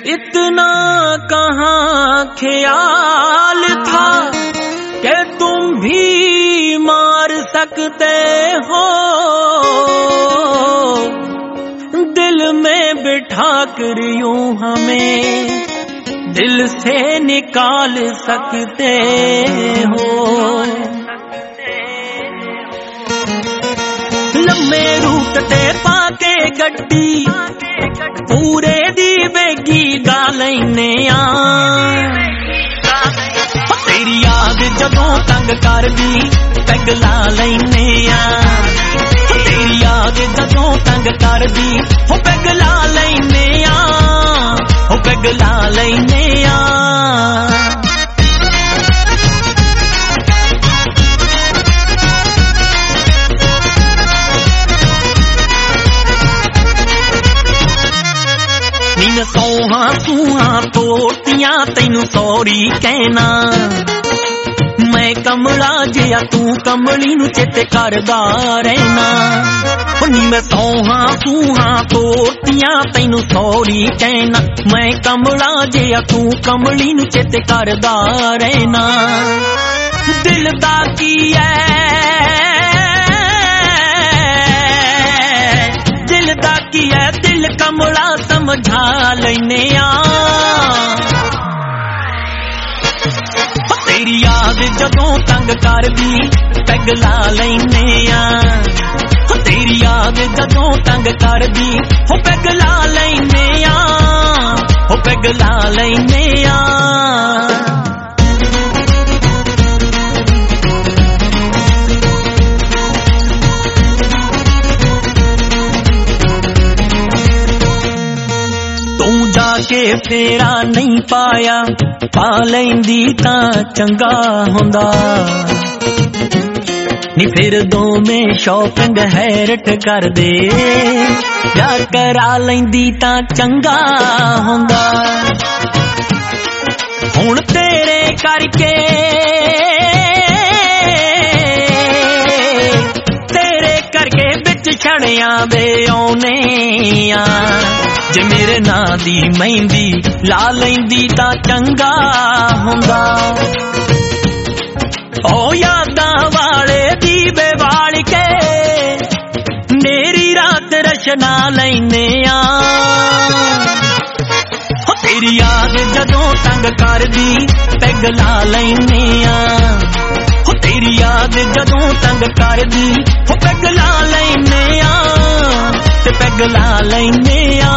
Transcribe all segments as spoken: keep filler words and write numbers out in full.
इतना कहाँ ख्याल था कि तुम भी मार सकते हो, दिल में बिठा कर यूं हमें दिल से निकाल सकते हो। लम्बे रूट ते पाके गड्डी पूरे दी बेगी गालैने आ, तेरी याद जदों तंग कर दी पैगला लैने आ, तेरी याद जदों तंग कर दी हो पैगला लैने आ, हो पैगला लैने आ। नीन सौहा सूहा तोतियां तैनू सॉरी कहना, मैं कमला जिया तू कमली नू चेते करदा रहना। नी मैं सौहा सूहा तोतियां तैनू सॉरी कहना, मैं कमला जिया तू कमली नू चेते करदा रहना। दिल दा की है दिल दा की है दिल कमला समझा लेने आ, तेरी याद जदों तंग कर दी पैगला लेने आ, तेरी याद जदों तंग कर दी हो पैगला लेने आ, हो पैगला लेने आ। के फेरा नहीं पाया पा लैंदी तां चंगा हुंदा, नी फिर दो में शॉपिंग हैरट कर दे या करा लैंदी तां चंगा हुंदा। हुण तेरे करके तेरे करके बिच छड़ियां दे औने आ, जे मेरे नां दी मेहंदी ला लैंदी तां चंगा हुंदा। ओ यादां वाले दीवे बाल के मेरी रात रचना लैने आ, तेरी याद जदों तंग कर दी पैगला लैने आ, तेरी याद जदों तंग कर दी हो पैगला लैने आ, ते पैगला लैने आ।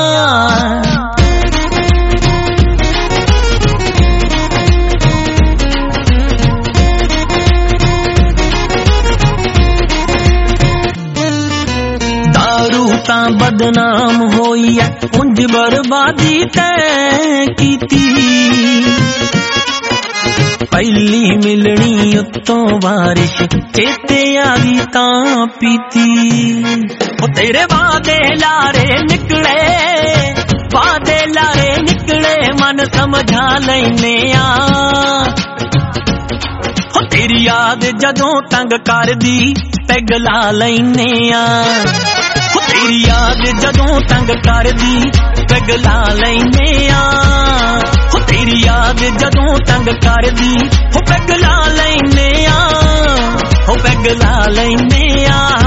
दारू तां बदनाम होई है उंज बर्बादी तैं कीती, पहली मिलनी उत्तों बारिश चेते आ गई तां पीती। ओ तेरे वादे लारे निकले वादे लारे निकले मन समझा लेने आ, ओ तेरी याद जदों तंग कर दी पैगला लेने आ, ओ तेरी याद जदों तंग कर दी पैगला लेने आ, ओ तेरी याद जदों तंग कर दी हो पैगला लेने आ, हो पैगला लेने आ।